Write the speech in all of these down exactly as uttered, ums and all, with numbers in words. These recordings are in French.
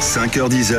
cinq heures dix,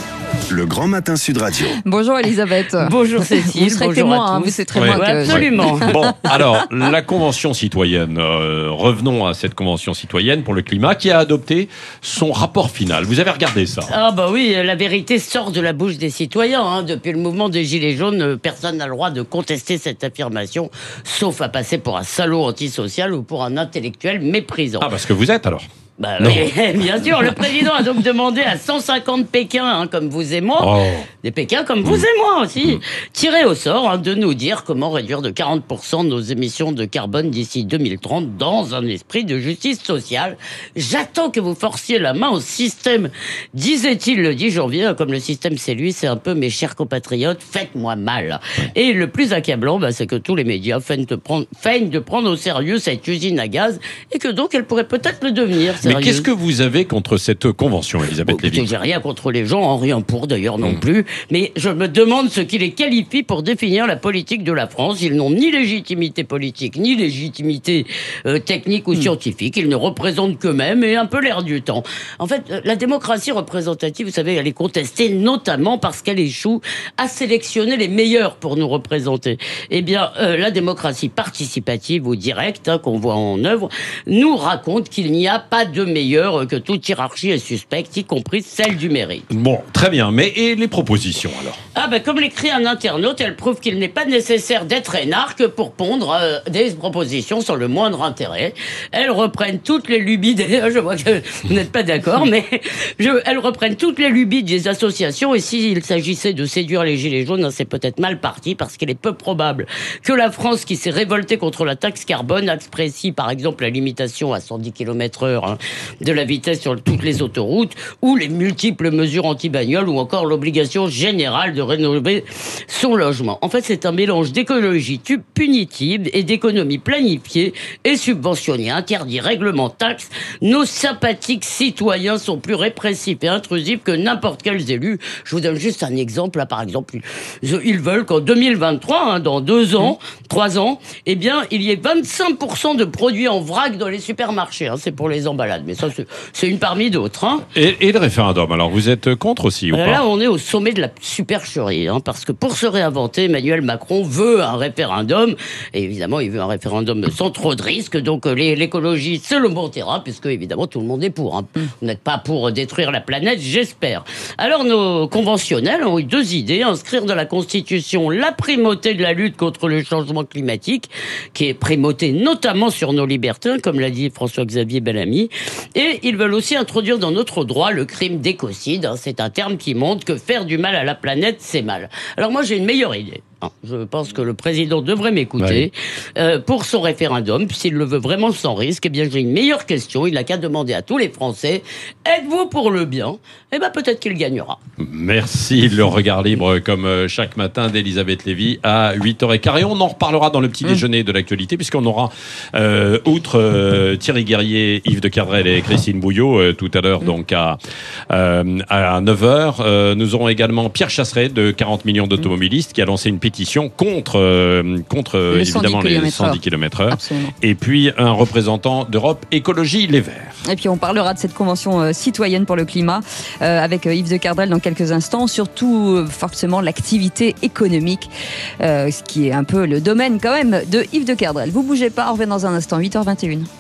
le Grand Matin Sud Radio. Bonjour Elisabeth. Bonjour Cécile. Vous serez bonjour témoin, à hein, tous. vous c'est très Ouais, bien ouais, que... absolument. Bon, alors, la Convention citoyenne, euh, revenons à cette Convention citoyenne pour le climat qui a adopté son rapport final. Vous avez regardé ça? Ah bah oui, la vérité sort de la bouche des citoyens. Hein. Depuis le mouvement des Gilets jaunes, personne n'a le droit de contester cette affirmation, sauf à passer pour un salaud antisocial ou pour un intellectuel méprisant. Ah, parce que vous êtes alors? Bah oui, bien sûr, le président a donc demandé à cent cinquante Pékins, hein, comme vous et moi, Oh. des Pékins comme vous et moi aussi, tirés au sort, hein, de nous dire comment réduire de quarante pour cent nos émissions de carbone d'ici deux mille trente dans un esprit de justice sociale. J'attends que vous forciez la main au système, disait-il le dix janvier, comme le système c'est lui, c'est un peu mes chers compatriotes, faites-moi mal. Et le plus accablant, bah, c'est que tous les médias feignent de, prendre, feignent de prendre au sérieux cette usine à gaz et que donc elle pourrait peut-être le devenir. Mais Sérieuse. qu'est-ce que vous avez contre cette convention, Elisabeth Bon, Lévy? écoutez, j'ai rien contre les gens, en rien pour d'ailleurs non Mmh. plus, mais je me demande ce qui les qualifie pour définir la politique de la France. Ils n'ont ni légitimité politique, ni légitimité euh, technique ou mmh. scientifique. Ils ne représentent qu'eux-mêmes et un peu l'air du temps. En fait, euh, la démocratie représentative, vous savez, elle est contestée notamment parce qu'elle échoue à sélectionner les meilleurs pour nous représenter. Eh bien, euh, la démocratie participative ou directe, hein, qu'on voit en œuvre, nous raconte qu'il n'y a pas de meilleur, que toute hiérarchie est suspecte, y compris celle du mérite. Bon, très bien, mais et les propositions alors? Ah ben comme l'écrit un internaute, elle prouve qu'il n'est pas nécessaire d'être énarque pour pondre euh, des propositions sans le moindre intérêt. Elles reprennent toutes les lubies des... Je vois que vous n'êtes pas d'accord, mais je... elles reprennent toutes les lubies des associations, et s'il s'agissait de séduire les gilets jaunes, c'est peut-être mal parti, parce qu'il est peu probable que la France, qui s'est révoltée contre la taxe carbone, apprécie par exemple la limitation à cent dix kilomètres heure hein, de la vitesse sur toutes les autoroutes, ou les multiples mesures anti-bagnoles, ou encore l'obligation générale de rénover son logement. En fait, c'est un mélange d'écologie punitive et d'économie planifiée et subventionnée, interdit, règlement, taxe. Nos sympathiques citoyens sont plus répressifs et intrusifs que n'importe quels élus. Je vous donne juste un exemple. Là, par exemple, ils veulent qu'en deux mille vingt-trois, hein, dans deux ans, trois ans, eh bien, il y ait vingt-cinq pour cent de produits en vrac dans les supermarchés. Hein, c'est pour les emballages. Mais ça, c'est, c'est une parmi d'autres. Hein. Et, et le référendum, alors vous êtes contre aussi ou Là, pas? Là, on est au sommet de la supercherie, hein, parce que pour se réinventer, Emmanuel Macron veut un référendum, et évidemment, il veut un référendum sans trop de risques, donc les, l'écologie, c'est le bon terrain, puisque évidemment, tout le monde est pour. Hein. Vous n'êtes pas pour détruire la planète, j'espère. Alors, nos conventionnels ont eu deux idées: inscrire dans la Constitution la primauté de la lutte contre le changement climatique, qui est primauté notamment sur nos libertés, comme l'a dit François-Xavier Bellamy, et ils veulent aussi introduire dans notre droit le crime d'écocide. Hein. C'est un terme qui montre que faire du mal à la planète, c'est mal. Alors moi, j'ai une meilleure idée. Je pense que le président devrait m'écouter ouais. euh, pour son référendum. S'il le veut vraiment sans risque, eh bien j'ai une meilleure question. Il n'a qu'à demander à tous les Français: êtes-vous pour le bien? Eh bien peut-être qu'il gagnera. Merci. Le regard libre, comme chaque matin, d'Elisabeth Lévy à huit heures quinze. Et on en reparlera dans le petit déjeuner de l'actualité, puisqu'on aura, euh, outre euh, Thierry Guerrier, Yves de Kerdrel et Christine Bouillot, euh, tout à l'heure, donc à, euh, à neuf heures. Euh, nous aurons également Pierre Chasseret, de quarante millions d'automobilistes, qui a lancé une pétition contre, euh, contre euh, évidemment les cent dix kilomètres heure. Et puis un représentant d'Europe Écologie Les Verts. Et puis on parlera de cette convention euh, citoyenne pour le climat euh, avec euh, Yves de Kerdrel dans quelques instants. Surtout euh, forcément l'activité économique, euh, ce qui est un peu le domaine quand même de Yves de Kerdrel. Vous bougez pas, on revient dans un instant, huit heures vingt et une.